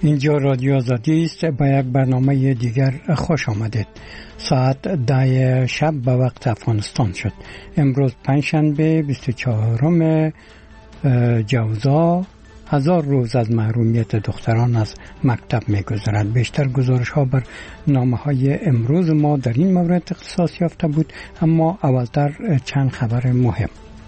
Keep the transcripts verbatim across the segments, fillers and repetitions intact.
اینجا رادیو آزادی است. با یک برنامه دیگر خوش آمدید. ساعت ده شب به وقت افغانستان شد. امروز پنجشنبه بیست و چهارم جوزا هزار روز از محرومیت دختران از مکتب می‌گذرد. بیشتر گزارش ها بر نامه های امروز ما در این مورد اختصاص یافته بود، اما اولتر چند خبر مهم.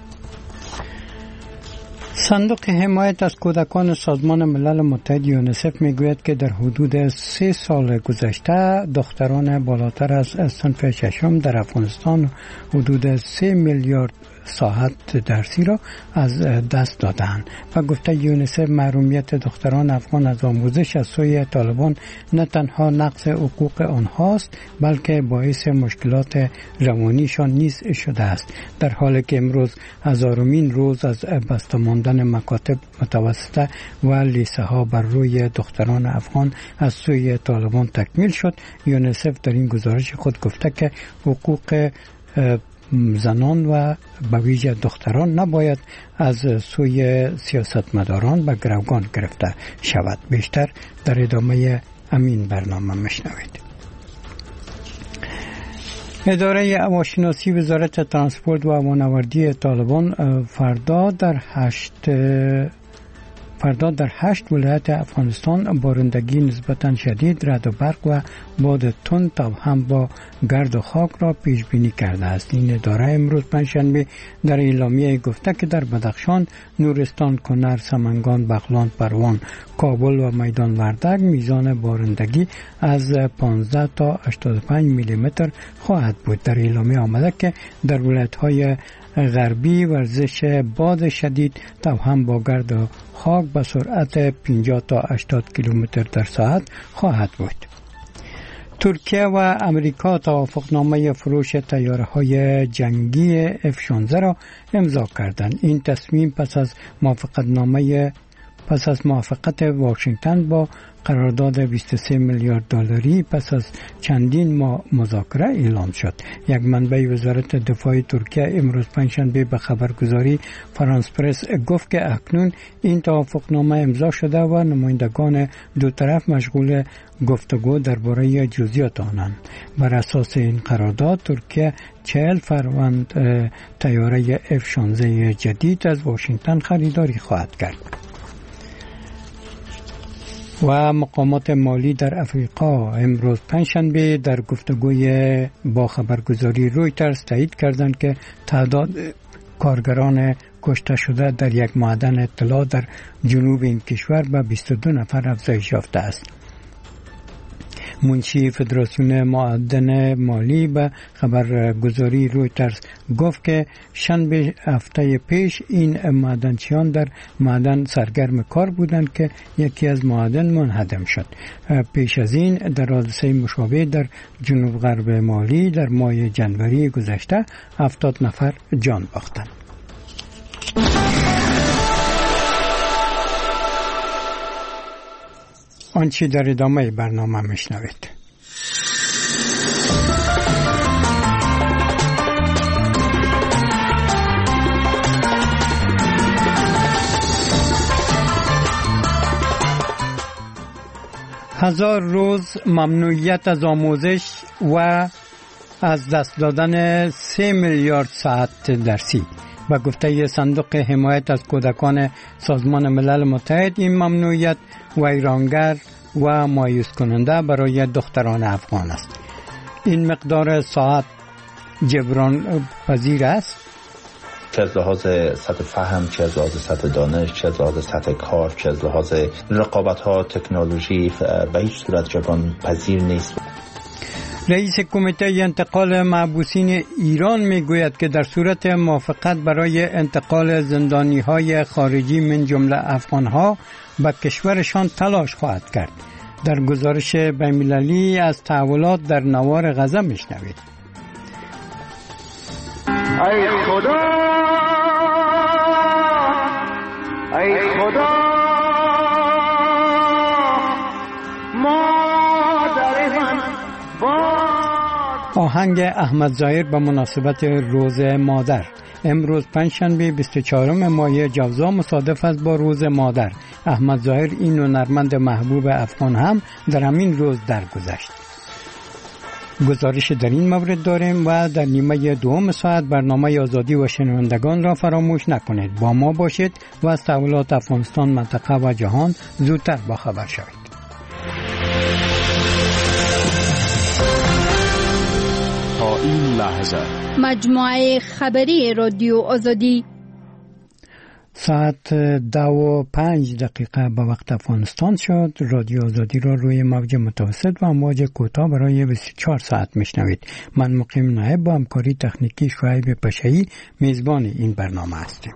صندوق حمایت از کودکان سازمان ملل متحد یونیسف میگوید که در حدود سه سال گذشته دختران بالاتر از صنف ششم در افغانستان حدود سه میلیارد ساعت درسی را از دست دادند و گفته یونیسف محرومیت دختران افغان از آموزش از سوی طالبان نه تنها نقض حقوق آنهاست بلکه باعث مشکلات روانیشان نیز شده است، در حالی که امروز هزارمین روز از بسته ماندن مکاتب متوسطه و لیسه ها بر روی دختران افغان از سوی طالبان تکمیل شد. یونیسف در این گزارش خود گفته که حقوق زنان و به ویژه دختران نباید از سوی سیاستمداران به گروگان گرفته شود. بیشتر در ادامه همین برنامه مشنوید. اداره هواشناسی وزارت ترانسپورت و هوانوردی طالبان فردا در هشت فردا در هشت ولایت افغانستان بارندگی نسبتاً شدید، رعد و برق و باد تند تا هم با گرد و خاک را پیش بینی کرده است. این اداره امروز پنجشنبه در اعلامیه گفته که در بدخشان، نورستان، کنر، سمنگان، بغلان، پروان، کابل و میدان وردک میزان بارندگی از پانزده تا هشتاد و پنج میلی متر خواهد بود. در اعلامیه آمده که در ولایت‌های غربی ورزش باد شدید تا هم با گرد و خاک به سرعت پنجاه تا هشتاد کیلومتر در ساعت خواهد بود. ترکیه و امریکا توافقنامه فروش طیاره‌های جنگی اف شانزده را امضا کردند. این تصمیم پس از موافقتنامه پس از موافقت واشنگتن با قرارداد بیست و سه میلیارد دلاری پس از چندین ماه مذاکره اعلام شد. یک منبع وزارت دفاع ترکیه امروز پنجشنبه به خبرگزاری فرانس پرس گفت که اکنون این توافقنامه امضا شده و نمایندگان دو طرف مشغول گفتگو درباره جزئیات آنند. بر اساس این قرارداد ترکیه چهل فروند طیاره اف شانزده جدید از واشنگتن خریداری خواهد کرد. و مقامات مالی در افریقا امروز پنجشنبه در گفتگوی با خبرگزاری رویترز تایید کردند که تعداد کارگران کشته شده در یک معدن طلا در جنوب این کشور به بیست و دو نفر افزایش یافته است. منشی فدراسیون معدن مالی به خبرگزاری رویترز گفت که شنبه هفته پیش این معدنچیان در معدن سرگرم کار بودند که یکی از معادن منهدم شد. پیش از این در حادثه مشابه در جنوب غرب مالی در ماه جنوری گذشته هفتاد نفر جان باختند. آنچه در ادامه برنامه میشنوید. هزار روز ممنوعیت از آموزش و از دست دادن سه میلیارد ساعت درسی. و گفته صندوق حمایت از کودکان سازمان ملل متحد، این ممنوعیت ویرانگر و مایوس کننده برای دختران افغان است. این مقدار ساعت جبران پذیر است؟ چه از لحاظ سطح فهم، چه از لحاظ سطح دانش، چه از لحاظ سطح کار، چه از لحاظ رقابت ها، تکنولوژی به هیچ صورت جبران پذیر نیست. رئیس کمیته انتقال محبوسین ایران میگوید که در صورت موافقت برای انتقال زندانی‌های خارجی من جمله افغان‌ها به کشورشان تلاش خواهد کرد. در گزارش بین‌المللی از تحولات در نوار غزه میشنوید. ای خدا ای خدا آهنگ آهنگ احمد ظاهر به مناسبت روز مادر. امروز پنجشنبه بیست و چهارم ماه جوزا مصادف است با روز مادر. احمد ظاهر این هنرمند محبوب افغان هم در همین روز درگذشت. گزارش در این مورد داریم و در نیمه دوم ساعت برنامه آزادی و شنوندگان را فراموش نکنید. با ما باشید و از تحولات افغانستان، منطقه و جهان زودتر باخبر شوید. تا این لحظه مجموعه خبری رادیو آزادی ساعت دو و پنج دقیقه به وقت افغانستان شد. رادیو آزادی را روی موج متوسط و موج کوتاه برای بیست و چهار ساعت میشنوید. من مقیم نایب با همکاری تکنیکی شعیب پشایی میزبان این برنامه هستیم.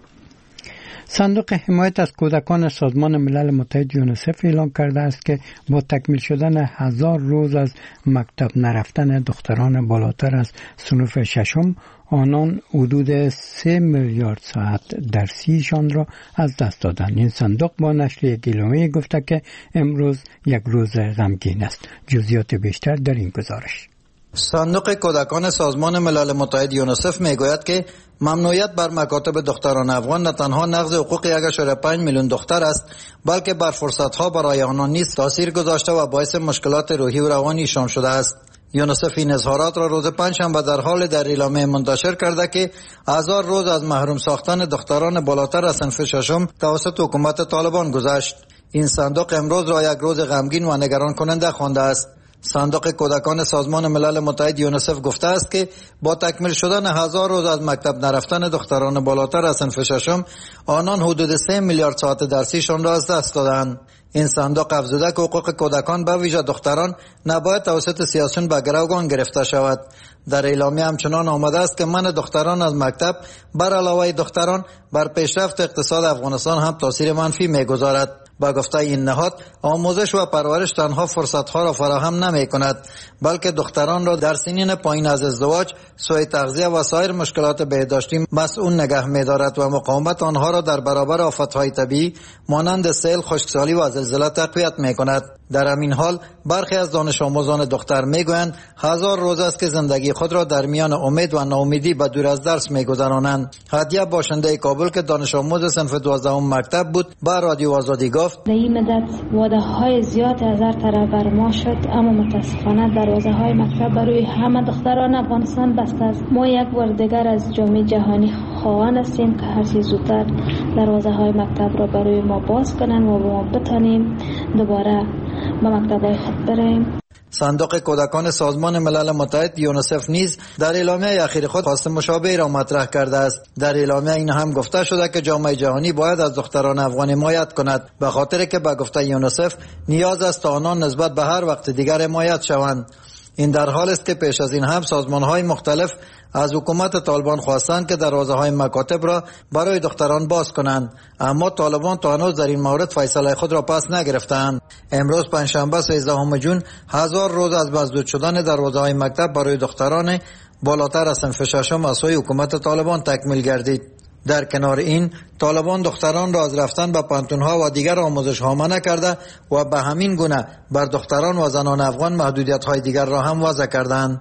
صندوق حمایت از کودکان سازمان ملل متحد یونیسف اعلام کرده است که با تکمیل شدن هزار روز از مکتب نرفتن دختران بالاتر از صنف ششم، آنان حدود سه میلیارد ساعت درسیشان را از دست دادند. این صندوق با نشر یک اعلامیه گفته که امروز یک روز غمگین است. جزئیات بیشتر در این گزارش. صندوق کودکان سازمان ملل متحد یونیسف میگوید که ممنوعیت بر مکاتب دختران افغان نه تنها نقض حقوق یک ممیز پنج میلیون دختر است، بلکه بر فرصت‌ها برای آنان نیز تاثیر گذاشته و باعث مشکلات روحی و روانیشان شده است. یونیسف این اظهارات را روز پنجشنبه در حال در اعلامیه منتشر کرده که هزار روز از محروم ساختن دختران بالاتر از صنف ششم توسط حکومت طالبان گذشت. این صندوق امروز را یک روز غمگین و نگران کننده خوانده است. صندوق کودکان سازمان ملل متحد یونیسف گفته است که با تکمیل شدن هزار روز از مکتب نرفتن دختران بالاتر از صنف ششم، آنان حدود سه میلیارد ساعت درسیشان را از دست دادند. این صندوق افزوده که حقوق کودکان به ویژه دختران نباید توسط سیاسیون به گروگان گرفته شود. در اعلامیه همچنان آمده است که منع دختران از مکتب بر علاوه دختران بر پیشرفت اقتصاد افغانستان هم تاثیر منفی می‌گذارد. با گفته این نهاد، آموزش و پرورش تنها فرصت‌ها را فراهم نمی‌کند، بلکه دختران را در سنین پایین از ازدواج، سوء تغذیه و سایر مشکلات بهداشتی مسئول نگه می‌دارد و مقاومت آنها را در برابر آفت‌های طبیعی مانند سیل، خشکسالی و زلزله تقویت می‌کند. در همین حال برخی از دانش آموزان دختر میگویند هزار روز است که زندگی خود را در میان امید و ناامیدی به دور از درس میگذرانند. هدیه باشنده کابل که دانش آموز صنف دوازدهم مکتب بود با رادیو آزادی گفت: در این مدت وعده های زیاد از هر طرف بر ما شد، اما متاسفانه دروازه های مکتب برای همه دختران افغانستان بسته است. ما یک بار دیگر از جامعه جهانی خواهان هستیم که هر چه زودتر دروازه های مکتب را برای ما باز کنند و ما بتانیم دوباره به مکتب‌های خود بریم. صندوق کودکان سازمان ملل متحد یونیسف نیز در اعلامیه اخیر خود خواست مشابه را مطرح کرده است. در اعلامیه این هم گفته شده که جامعه جهانی باید از دختران افغان حمایت کند، به خاطر که به گفته یونیسف نیاز است تا آنان نسبت به هر وقت دیگر حمایت شوند. این در حال است که پیش از این هم سازمان‌های مختلف از حکومت طالبان خواستند که دروازه‌های مکاتب را برای دختران باز کنند، اما طالبان تا هنوز در این مورد فیصله خود را پس نگرفتند. امروز پنجشنبه سیزدهم جون هزار روز از مسدود شدن دروازه‌های مکتب برای دختران بالاتر از صنف ششم از سوی حکومت طالبان تکمیل گردید. در کنار این، طالبان دختران را از رفتن به پانتون‌ها و دیگر آموزش‌ها منع کرده و به همین گونه بر دختران و زنان افغان محدودیت‌های دیگر را هم وضع کردند.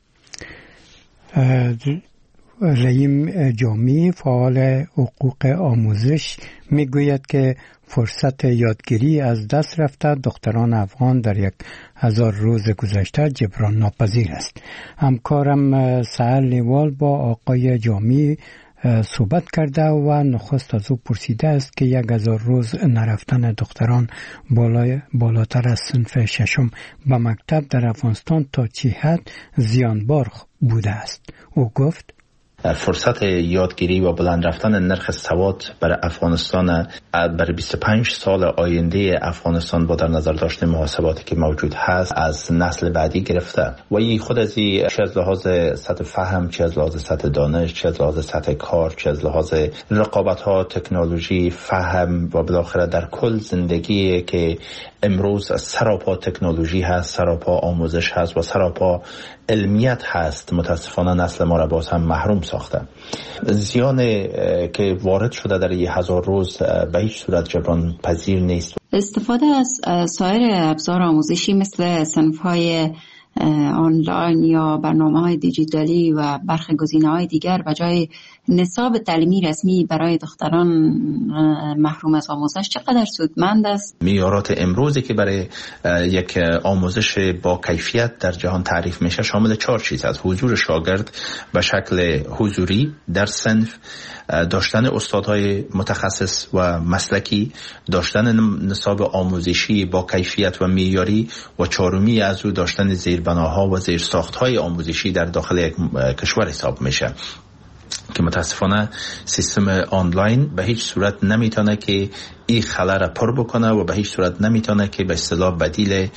رحیم جامی، فعال حقوق آموزش، میگوید که فرصت یادگیری از دست رفته دختران افغان در یک هزار روز گذشته جبران ناپذیر است. همکارم سهر لیوال با آقای جامی صحبت کرده و نخست از او پرسیده است که یک هزار روز نرفتن دختران بالای بالاتر از صنف ششم به مکتب در افغانستان تا چه حد زیانبار بوده است. او گفت: فرصت یادگیری و بلند رفتن نرخ سواد بر افغانستان بر بیست و پنج سال آینده افغانستان با در نظر داشتن محاسباتی که موجود هست از نسل بعدی گرفته و این خود از این چه از لحاظ سطح فهم، چه از لحاظ سطح دانش، چه از لحاظ سطح کار، چه از لحاظ رقابت ها، تکنولوژی، فهم و بالاخره در کل زندگی که امروز سراپا تکنولوژی هست، سراپا آموزش هست و سراپا علمیت هست، متاسفانه نسل ما را باز هم محروم ساخته. زیان که وارد شده در یه هزار روز به هیچ صورت جبران پذیر نیست. استفاده از سایر ابزار آموزشی مثل صنف‌های آنلاین یا برنامه‌های دیجیتالی و برخی گزینه‌های دیگر و جای نصاب تعلیمی رسمی برای دختران محروم از آموزش چقدر سودمند است؟ معیارات امروزی که برای یک آموزش با کیفیت در جهان تعریف میشه شامل چهار چیز است: حضور شاگرد به شکل حضوری در صنف، داشتن استادهای متخصص و مسلکی، داشتن نصاب آموزشی با کیفیت و معیاری و چهارمی از او داشتن زیربناها و زیرساختهای آموزشی در داخل یک کشور حساب میشه که متاسفانه سیستم آنلاین به هیچ صورت نمیتونه که این خلا را پر بکنه و به هیچ صورت نمیتونه که به اصطلاح بدیل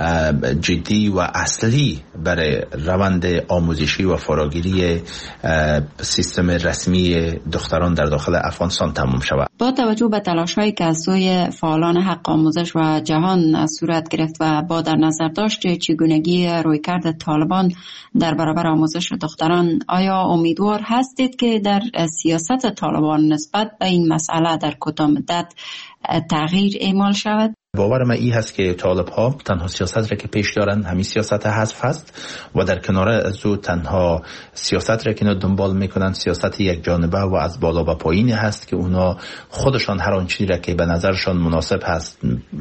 جدی و اصلی برای روند آموزشی و فراگیری سیستم رسمی دختران در داخل افغانستان تمام شود. با توجه به تلاش‌هایی که از سوی فعالان حق آموزش و جهان صورت گرفت و با در نظر داشت چگونگی رویکرد طالبان در برابر آموزش دختران، آیا امیدوار هستید که در سیاست طالبان نسبت به این مسئله در کوتاه مدت تغییر اعمال شود؟ باور من این هست که طالب ها تنها سیاست را که پیش دارن همین سیاست حذف هست و در کنار از او تنها سیاست را که دنبال میکنن سیاست یک جانبه و از بالا به پایین هست که اونا خودشان هر آن چیزی را که به نظرشان مناسب هست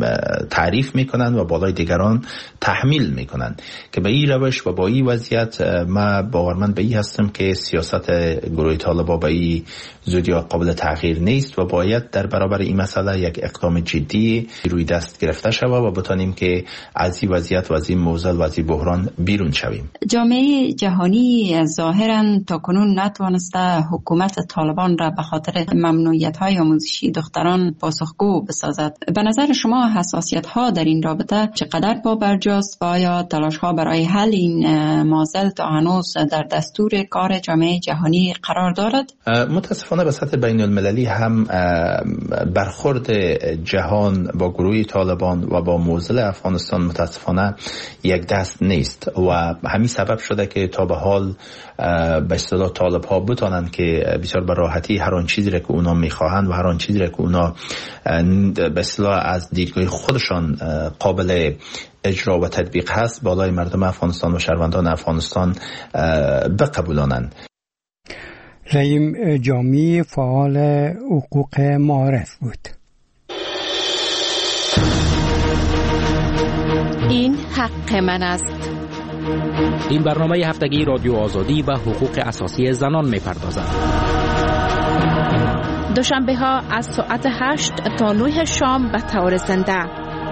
تعریف میکنن و بالای دیگران تحمیل میکنن که به این روش و با این وضعیت من باورمند به این هستم که سیاست گروه طالبا به این زودی قابل تغییر نیست و باید در برابر این مسئله یک اقدام جدی روی دست گرفته شود و بتانیم که از این وضعیت و از این معضل و از این بحران بیرون شویم. جامعه جهانی ظاهراً تاکنون نتوانسته حکومت طالبان را به خاطر ممنوعیت‌های آموزشی دختران پاسخگو بسازد. به نظر شما حساسیت‌ها در این رابطه چقدر پابرجاست و آیا تلاش‌ها برای حل این معضل تا هنوز در دستور کار جامعه جهانی قرار دارد؟ متاسفانه به سطح بین المللی هم برخورد جهان با گروه طالبان و با معضل افغانستان متاسفانه یک دست نیست و همین سبب شده که تا به حال به اصطلاح طالب ها بتانن که بسیار به راحتی هر آن چیزی را که اونا میخواهند و هر آن چیزی را که اونا به اصطلاح از دیدگاه خودشان قابل اجرا و تطبیق هست بالای مردم افغانستان و شهروندان افغانستان بقبولانند. رحیم جامی فعال حقوق معارف بود. این حق من است. این برنامه هفتگی رادیو آزادی و حقوق اساسی زنان می‌پردازد. دوشنبه ها از ساعت هشت تا نه شام به طور زنده.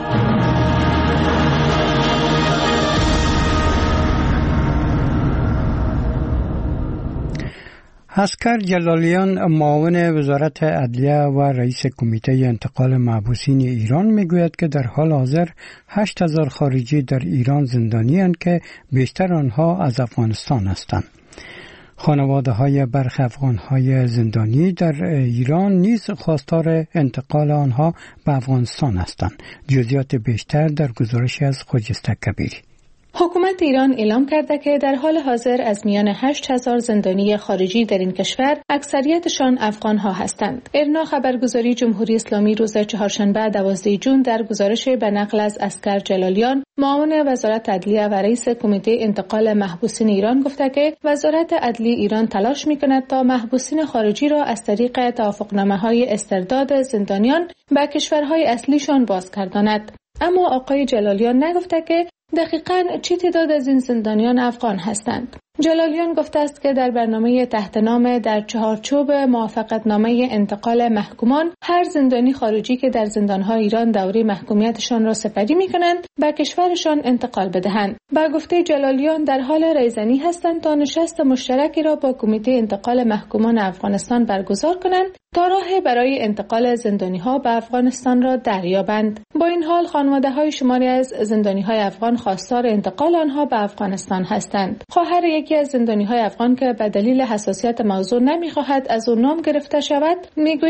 اسکر جلالیان معاون وزارت عدلیه و رئیس کمیته انتقال محبوسین ایران میگوید که در حال حاضر هشت هزار خارجی در ایران زندانی اند که بیشتر آنها از افغانستان هستند. خانواده های برخی افغان های زندانی در ایران نیز خواستار انتقال آنها به افغانستان هستند. جزئیات بیشتر در گزارشی از خجسته کبیری. حکومت ایران اعلام کرده که در حال حاضر از میان هشت هزار زندانی خارجی در این کشور اکثریتشان افغان ها هستند. ارنا خبرگزاری جمهوری اسلامی روز چهارشنبه دوازده جون در گزارش به نقل از اسکر جلالیان معاون وزارت عدلیه و رئیس کمیته انتقال محبوسین ایران گفته که وزارت عدلیه ایران تلاش می‌کند تا محبوسین خارجی را از طریق توافقنامه‌های استرداد زندانیان به کشورهای اصلیشان بازگرداند. اما آقای جلالیان نگفته که دقیقاً چه تعداد از این زندانیان افغان هستند. جلالیان گفته است که در برنامه تحت نام در چهارچوب موافقتنامه انتقال محکومان هر زندانی خارجی که در زندانهای ایران دوره محکومیتشان را سپری می‌کنند به کشورشان انتقال بدهند. با گفته جلالیان در حال ریزنی هستند تا نشست مشترکی را با کمیته انتقال محکومان افغانستان برگزار کنند تا راه برای انتقال زندانی‌ها به افغانستان را دریابند. با این حال خانواده‌های شماری از زندانی‌های افغان خواستار انتقال آنها به افغانستان هستند. خواهر یکی از زندانی‌های افغان که به دلیل حساسیت موضوع نمی‌خواهد از او نام گرفته شود میگوید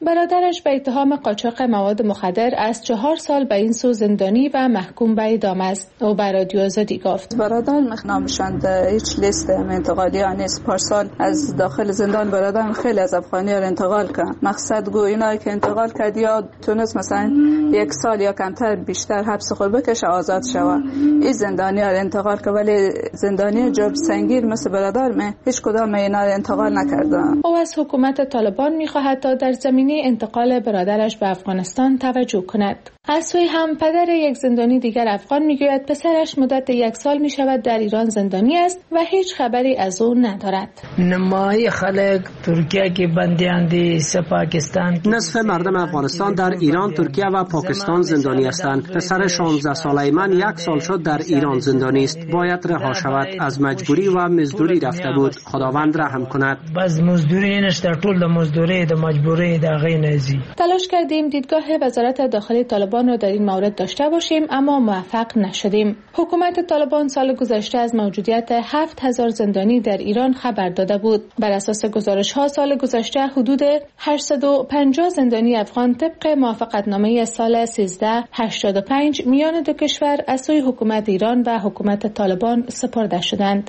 برادرش به اتهام قاچاق مواد مخدر از چهار سال به این سو زندانی و محکوم به اعدام است. او به رادیو آزادی گفت: برادر نامشان هیچ لیست انتقالی نیست. پارسال از داخل زندان برادر خیلی از افغانی را انتقال کرد. مقصد گو اینا که انتقال کرد یا تونست مثلا یک سال یا کمتر بیشتر حبس خود بکشه آزاد شود. این زندانی را انتقال کرد، ولی زندانی جرم سنگین مثل برادر من هیچ کدام اینا را انتقال نکردن. او از حکومت طالبان می‌خواهد تا در زمینه انتقال برادرش به افغانستان توجه کند. از سوی هم پدر یک زندانی دیگر افغان میگوید پسرش مدت یک سال می شود در ایران زندانی است و هیچ خبری از او ندارد. نمای خلق ترکیه که بندیاندی سه پاکستان، نصف مردم افغانستان در ایران، ترکیه و پاکستان زندانی هستند. پسر شانزده ساله من یک سال شد در ایران زندانی است. باید رها شود. از مجبوری و مزدوری رفته بود. خداوند رحم کند. بس مزدوری اینش در طول د مزدوری د مجبوری د غینزی. تلاش کردیم دیدگاه وزارت داخلی طالبان رو در این مورد داشته باشیم اما موفق نشدیم. حکومت طالبان سال گذشته از موجودیت هفت هزار زندانی در ایران خبر داده بود. بر اساس گزارش‌ها سال گذشته حدود هشتصد و پنجاه زندانی افغان طبق موافقتنامه سال سیزده هشتاد و پنج میان دو کشور از سوی حکومت ایران و حکومت طالبان سپرده شدند.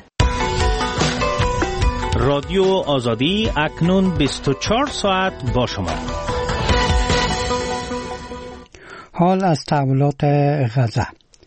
رادیو آزادی اکنون بیست و چهار ساعت با شما. حال از تحولات غزه.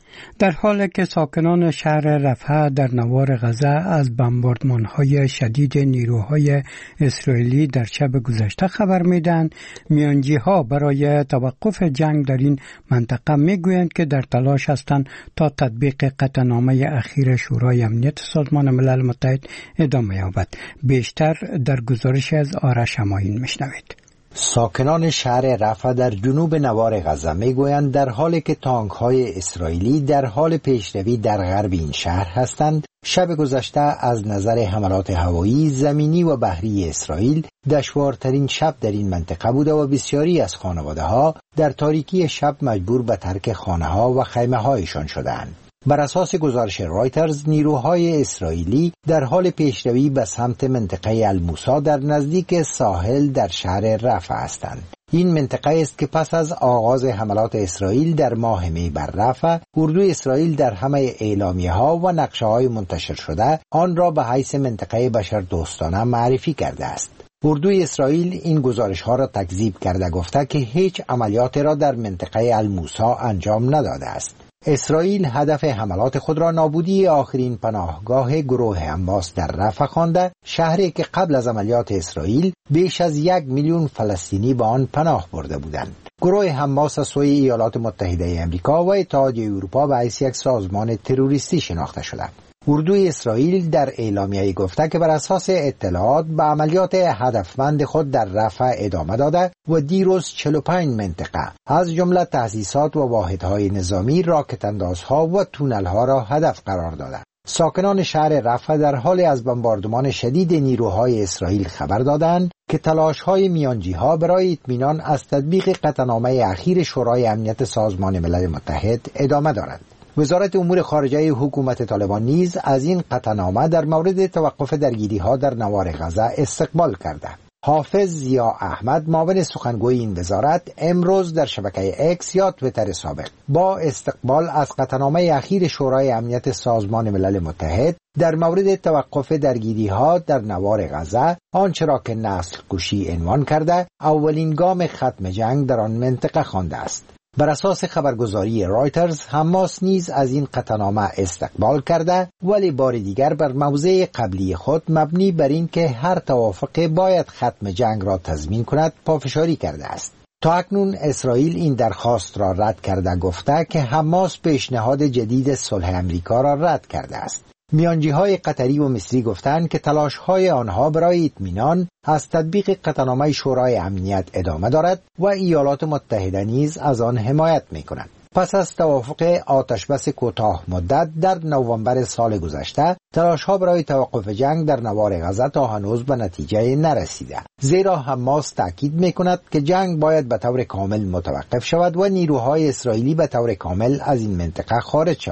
در حالی که ساکنان شهر رفح در نوار غزه از بمباردمان‌های شدید نیروهای اسرائیلی در شب گذشته خبر میدن، میانجی‌ها برای توقف جنگ در این منطقه میگویند که در تلاش هستند تا تطبیق قطعنامه اخیر شورای امنیت سازمان ملل متحد ادامه یابد. بیشتر در گزارش از آرش همایون میشنوید. ساکنان شهر رفح در جنوب نوار غزه میگویند در حالی که تانک‌های اسرائیلی در حال پیشروی در غرب این شهر هستند، شب گذشته از نظر حملات هوایی، زمینی و بحری اسرائیل دشوارترین شب در این منطقه بوده و بسیاری از خانواده‌ها در تاریکی شب مجبور به ترک خانه‌ها و خیمه‌هایشان شدند. بر اساس گزارش رایترز، نیروهای اسرائیلی در حال پیشروی به سمت منطقه الموسی در نزدیک ساحل در شهر رفح هستند. این منطقه است که پس از آغاز حملات اسرائیل در ماه می بر رفح، اردوی اسرائیل در همه اعلامیه‌ها و نقشه‌های منتشر شده آن را به حیث منطقه بشردوستانه معرفی کرده است. اردوی اسرائیل این گزارش‌ها را تکذیب کرده گفته که هیچ عملیاتی را در منطقه الموسی انجام نداده است. اسرائیل هدف حملات خود را نابودی آخرین پناهگاه گروه حماس در رفح خوانده، شهری که قبل از عملیات اسرائیل بیش از یک میلیون فلسطینی به آن پناه برده بودند. گروه حماس از سوی ایالات متحده آمریکا و اتحادیه اروپا به حیث یک سازمان تروریستی شناخته شده. اردوی اسرائیل در اعلامیه گفته که بر اساس اطلاعات به عملیات هدفمند خود در رفح ادامه داده و دیروز چهل و پنج منطقه از جمله تأسیسات و واحدهای نظامی، راکت اندازها و تونل‌ها را هدف قرار داده. ساکنان شهر رفح در حال از بمباردمان شدید نیروهای اسرائیل خبر دادند که تلاش‌های میانجی‌ها برای اطمینان از تطبیق قطعنامه اخیر شورای امنیت سازمان ملل متحد ادامه دارد. وزارت امور خارجه حکومت طالبان نیز از این قطعنامه در مورد توقف درگیری‌ها در نوار غزه استقبال کرده. حافظ ضیا احمد، معاون سخنگوی این وزارت، امروز در شبکه اکس یا توییتر سابق با استقبال از قطعنامه اخیر شورای امنیت سازمان ملل متحد در مورد توقف درگیری‌ها در نوار غزه، آنچه را که نسل کشی عنوان کرده، اولین گام ختم جنگ در آن منطقه خوانده است. بر اساس خبرگزاری رایترز، حماس نیز از این قطعنامه استقبال کرده، ولی بار دیگر بر موضع قبلی خود مبنی بر این که هر توافق باید ختم جنگ را تضمین کند پافشاری کرده است. تا اکنون اسرائیل این درخواست را رد کرده گفته که حماس پیشنهاد جدید صلح امریکا را رد کرده است. میانجی‌های قطری و مصری گفتند که تلاش‌های آنها برای اطمینان از تطبیق قطعنامه شورای امنیت ادامه دارد و ایالات متحده نیز از آن حمایت می‌کند. پس از توافق آتشبس کوتاه مدت در نوامبر سال گذشته، تلاش‌ها برای توقف جنگ در نوار غزه تا هنوز به نتیجه نرسیده، زیرا حماس تاکید می‌کند که جنگ باید به طور کامل متوقف شود و نیروهای اسرائیلی به طور کامل از این منطقه خارج شوند.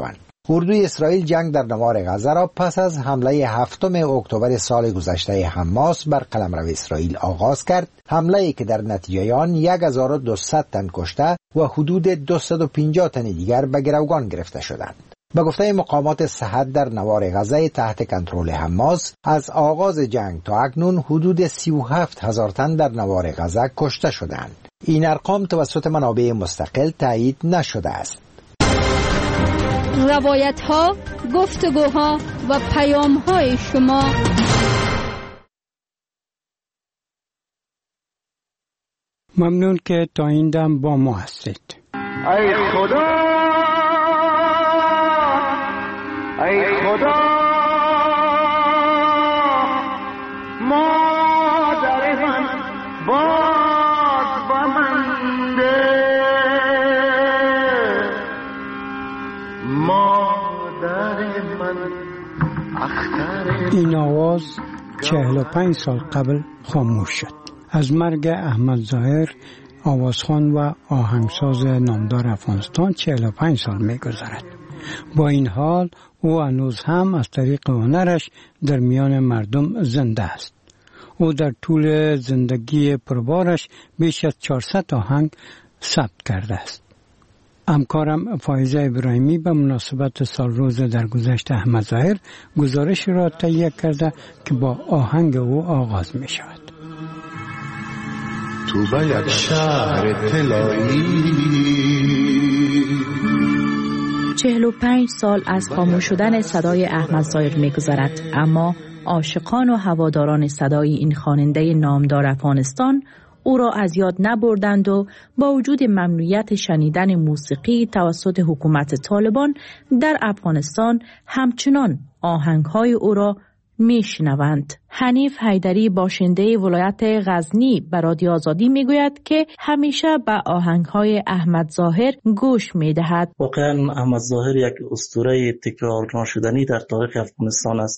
اردوی اسرائیل جنگ در نوار غزه را پس از حمله هفتم اکتبر سال گذشته حماس بر قلمرو اسرائیل آغاز کرد، حمله‌ای که در نتیجه آن هزار و دویست تن کشته و حدود دویست و پنجاه تن دیگر به گروگان گرفته شدند. به گفته مقامات صحت در نوار غزه تحت کنترل حماس، از آغاز جنگ تا اکنون حدود سی و هفت هزار تن در نوار غزه کشته شدند. این ارقام توسط منابع مستقل تایید نشده است. روایت ها، گفتگوها و پیام های شما ممنون که تا این دم با ما هستید. ای خدا، ای خدا، مادر من باز با من ده، مادر من اختر. این آواز چهل و پنج سال قبل خاموش شد. از مرگ احمد ظاهر، آوازخوان و آهنگساز نامدار افغانستان چهل و پنج سال می‌گذرد. با این حال او هنوز هم از طریق هنرش در میان مردم زنده است. او در طول زندگی پربارش بیش از چهارصد آهنگ ثبت کرده است. همکارم فایزه ابراهیمی به مناسبت سال روز درگذشت احمد ظاهر گزارش را تهیه کرده که با آهنگ او آغاز می شود. تو به یک شهر طلایی، چهل و پنج سال از خاموش شدن صدای احمد ظاهر می‌گذرد، اما عاشقان و هواداران صدای این خواننده نامدار افغانستان او را از یاد نبردند و با وجود ممنوعیت شنیدن موسیقی توسط حکومت طالبان در افغانستان همچنان آهنگ‌های او را میشنوند. حنیف حیدری باشنده ولایت غزنی به رادیو آزادی میگوید که همیشه به آهنگ‌های احمد ظاهر گوش میدهد. واقعا احمد ظاهر یک اسطوره تکرار نشدنی در تاریخ افغانستان است.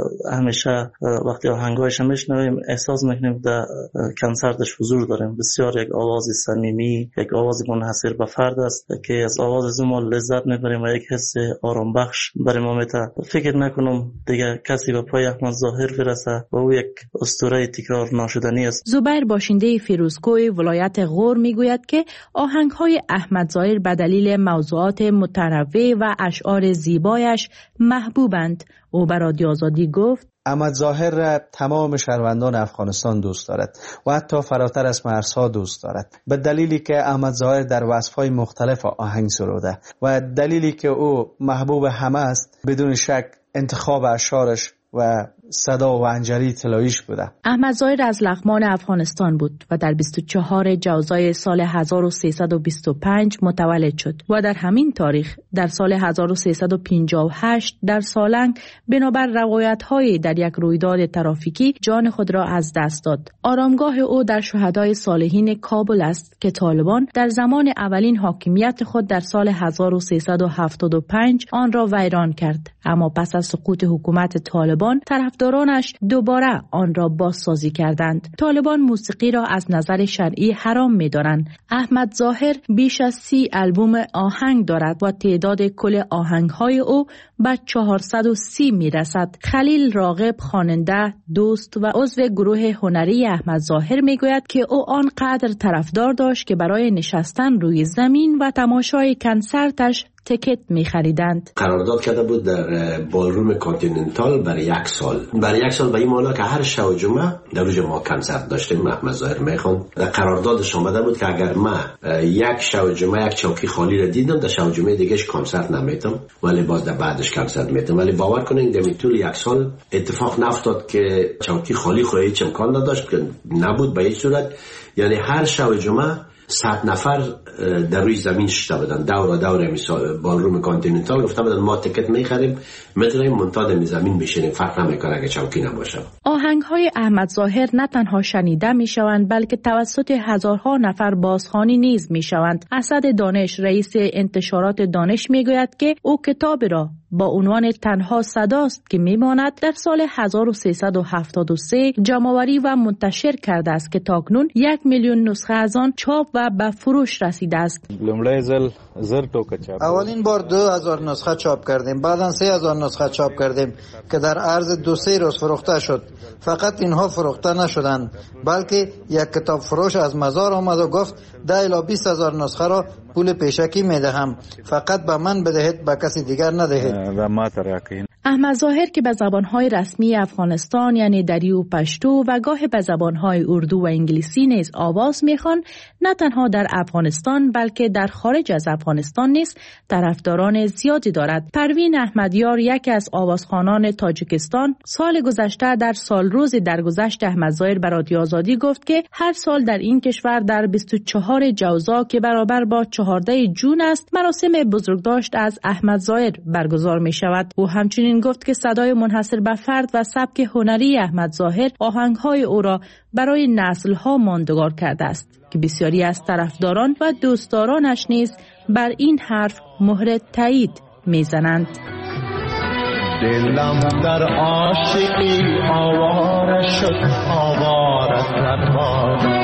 همیشه وقتی آهنگ‌هایش میشنویم احساس میکنیم در کنسرتش حضور داریم. بسیار یک آواز صمیمی، یک آواز منحصر به فرد است که از آواز از ما لذت میبریم و یک حس آرام بخش برای ما میده. فکر نکنم دیگه کسی به پای احمد ظاهر برسه و او یک اسطوره تکرار نشدنی است. زبیر باشنده فیروزکوی ولایت غور میگوید که آهنگ‌های احمد ظاهر به دلیل موضوعات متنوع و اشعار زیبایش محبوبند. او به رادیو آزادی گفت احمد ظاهر را تمام شهروندان افغانستان دوست دارد و حتی فراتر از مرزها دوست دارد، به دلیلی که احمد ظاهر در وصف‌های مختلف آهنگ سروده و دلیلی که او محبوب همه است. بدون شک انتخاب اشعارش و صدا و انجلی طلاییش بوده. احمد ظاهر از لغمان افغانستان بود و در بیست و چهارم جوزای سال هزار و سیصد و بیست و پنج متولد شد و در همین تاریخ در سال هزار و سیصد و پنجاه و هشت در سالنگ بنابر روایت‌های در یک رویداد ترافیکی جان خود را از دست داد. آرامگاه او در شهدای صالحین کابل است که طالبان در زمان اولین حاکمیت خود در سال هزار و سیصد و هفتاد و پنج آن را ویران کرد، اما پس از سقوط حکومت طالبان طرفدارانش دوباره آن را بازسازی کردند. طالبان موسیقی را از نظر شرعی حرام می‌دانند. احمد ظاهر بیش از سی آلبوم آهنگ دارد و تعداد کل آهنگ‌های او به چهارصد و سی می‌رسد. خلیل راغب خواننده، دوست و عضو گروه هنری احمد ظاهر می‌گوید که او آنقدر طرفدار داشت که برای نشستن روی زمین و تماشای کنسرتش تکت می خریدند. قرارداد کرده بود در بالروم کانتیننتال برای یک سال. برای یک سال به این معنی که هر شب و جمعه در روز ما کنسرت داشتیم. احمد ظاهر میخوند. در قراردادش آمده بود که اگر ما یک شب و جمعه یک چوکی خالی را دیدم، در شب و جمعه دیگهش کنسرت نمیتم، ولی باز در بعدش کنسرت میتم. ولی باور کنید در طول یک سال اتفاق نافتاد که چوکی خالی خود هیچ امکان نداشت، که نبود به هیچ صورت. یعنی هر شب و جمعه صد نفر در روی زمین شده بودن، دور دور مثال بالروم کانتیننتال گفته بودن ما تکت میخریم میتونیم منتاد زمین بشینیم، فرق نمیکنه اگه چوکی نباشه. آهنگ‌های احمد ظاهر نه تنها شنیده میشوند بلکه توسط هزارها نفر بازخوانی نیز میشوند. اسد دانش رئیس انتشارات دانش میگوید که او کتاب را با عنوان تنها صداست که میماند در سال هزار و سیصد و هفتاد و سه جمع‌آوری و منتشر کرده است که تاکنون یک میلیون نسخه از آن چاپ و به فروش رسیده است. اولین بار دو هزار نسخه چاپ کردیم، بعداً سه هزار نسخه چاپ کردیم که در عرض دو سه روز فروخته شد. فقط اینها فروخته نشدند، بلکه یک کتاب فروش از مزار آمد و گفت ده الی بیست هزار نسخه را پول پیشکی میدهم، فقط به من بدهید، به کسی دیگر ندهید. احمد ظاهر که به زبانهای رسمی افغانستان یعنی دری و پشتو و گاه به زبانهای اردو و انگلیسی نیز آواز میخوان، نه تنها در افغانستان بلکه در خارج از افغانستان نیز طرفداران زیادی دارد. پروین احمدیار، یکی از آوازخوانان تاجیکستان، سال گذشته در سال روز درگذشت احمد ظاهر به رادیو آزادی گفت که هر سال در این کشور در بیست و چهار جوزا که برابر با چهارده جون است، مراسم بزرگداشت از احمد ظاهر برگزار می شود. او همچنین گفت که صدای منحصر به فرد و سبک هنری احمد ظاهر آهنگ‌های او را برای نسل‌ها ماندگار کرده است که بسیاری از طرفداران و دوستدارانش نیز بر این حرف مهر تایید می‌زنند. دلم در عاشقی آواره شد، آواره سرباز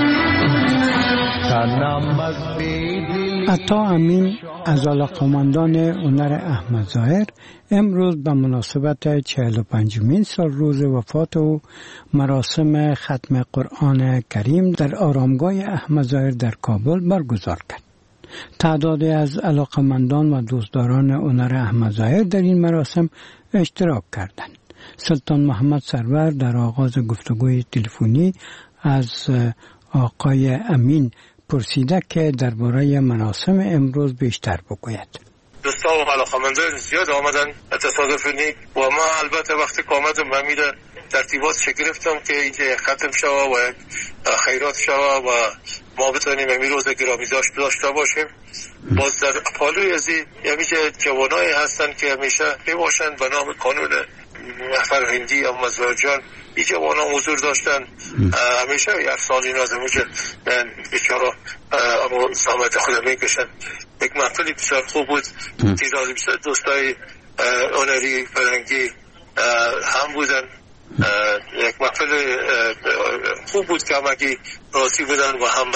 تنم از بیدی. عطا امین از علاقه‌مندان هنر احمد ظاهر امروز به مناسبت چهل و پنجمین سال روز وفات او مراسم ختم قرآن کریم در آرامگاه احمد ظاهر در کابل برگزار کرد. تعدادی از علاقه‌مندان و دوستداران هنر احمد ظاهر در این مراسم اشتراک کردند. سلطان محمد سرور در آغاز گفتگوی تلفنی از آقای امین پرسیده که درباره مراسم امروز بیشتر بگوید. دوستان و علاقه‌مندان زیاد آمدن تصادفی و ما البته وقتی که آمدم من میره ترتیبات چه گرفتم که اینجا ختم شوه و خیرات شوه و ما بتونیم این روز گرامی داشت داشته باشیم. باز در پالوی ازی همیشه جوانایی هستن که همیشه میباشند به نام کانون محفل هندی اما زوجان این جوانا حضور داشتن. همیشه یک سال این از همونجا بیچارا اما زحمت خودم میکشن. یک محفلی بسیار خوب بود. تیزازی بسیار دوستای هنری فرنگی هم بودن. یک محفل خوب بود که همگی راضی بودن و هم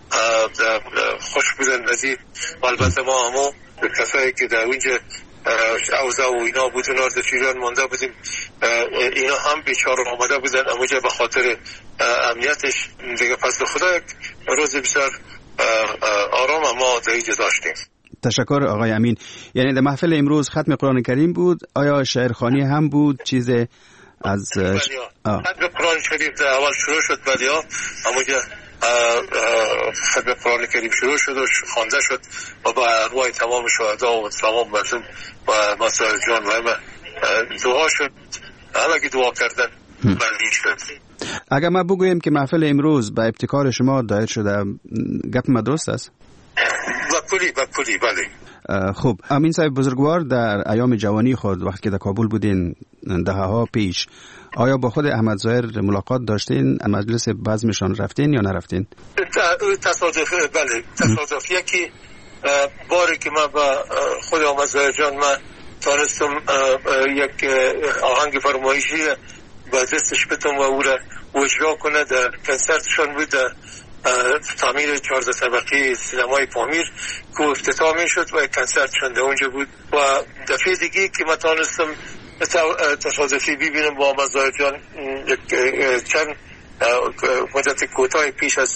خوش بودن ازی. البته ما همو کسایی که در اونجا اوضاع و اینا بود و نارد فیران مانده بودیم، اینا هم بیچاره آمده بودن اموجه به خاطر امنیتش دیگه. پس خدا یک روز بسیار آرام ما در اینجا داشتیم. تشکر آقای امین. یعنی در محفل امروز ختم قرآن کریم بود، آیا شعرخوانی هم بود؟ چیز از ختم قرآن شریف در اول شروع شد، بعدی ها اموجه ختم قرآن کریم شروع شد و خوانده شد و با ارواح تمام شهدا و تمام مردم و مسائل جان و همه دعا شد، همه که دعا کردن بردین شد. اگر ما بگویم که محفل امروز به ابتکار شما دایر شده، گپ ما درست است؟ بکلی بکلی بله. خوب، امین صاحب بزرگوار در ایام جوانی خود وقتی که در کابل بودین دهه‌ها پیش، آیا با خود احمد ظاهر ملاقات داشتین؟ مجلس بزمشان رفتین یا نرفتین؟ تصادف بله، تصادف یکی باری که من با خود احمد ظاهر جان من تانستم یک آهنگ فرمایشی با دستش بتم و او را اجرا کنه. در کنسرتشان بود تعمیر چهارده طبقه سینمای پامیر که افتتاح می شد و کنسرتشان در اونجا بود. و دفعه دیگه که من تانستم تصادفی ببینم با احمد ظاهر جان چند مدت کوتاه پیش از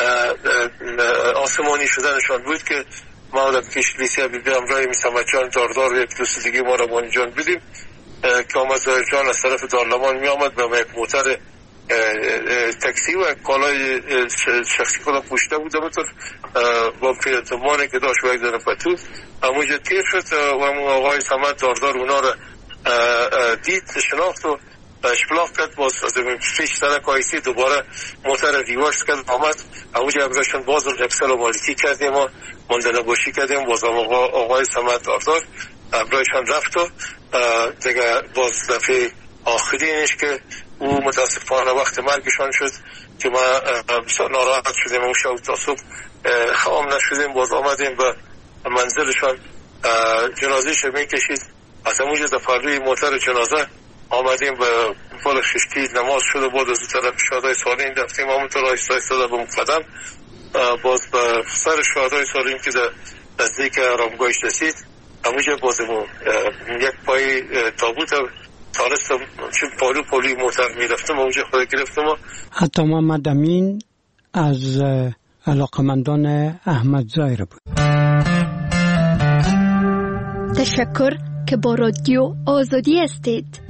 آسمانی شدنشان بود که ما در کشلیسی ببینم رای میسمت جان داردار و یک دوست دیگه ما را بانی جان بدیم که احمد ظاهر جان از طرف دارلمان می آمد به یک موتر تاکسی و کالای شخصی خودم پوشیده بود همونطور با پیرتمانی که داشت و یک دانه پتو همونجا تیر شد و همون آقای سمت داردار اونا را دید، شناخت و اشپلاق کرد. باز از پیش سرک آیسی دوباره موتر ریواش کرد آمد همونجا همزاشون باز رو نفسل و مالکی کردیم و مندنه باشی کردیم. باز آقا آقای سمت داردار همراهشان رفت و دیگه باز دفعه آخرینش که او متاسفانه وقت مرگشان شد که ما بسیار ناراحت شدیم. اون شب تا صبح خام نشدیم. باز آمدیم به منزلشان، جنازهش می کشید از همونجا در پهلوی موتر جنازه آمدیم به پل خشتی، نماز شده بود، از اون طرف شهدای سالین رفتیم، همونطور آیسته آیسته به مقدم باز به سر شهدای سالین که در نزدیک آرامگاهش رسید، همونجا بازمون یک پای تابوت تانستم چون پالو پالوی موتر میرفتم اونجا خود گرفتم. حتی محمد امین از علاقمندان احمد ظاهر بود. تشکر که با رادیو آزادی هستید.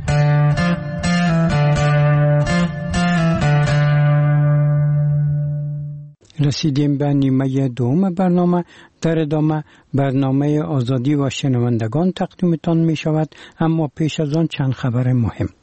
رسیدیم به نیمه دوم برنامه. در ادامه برنامه آزادی و شنوندگان تقدیمتان می شود، اما پیش از آن چند خبر مهم.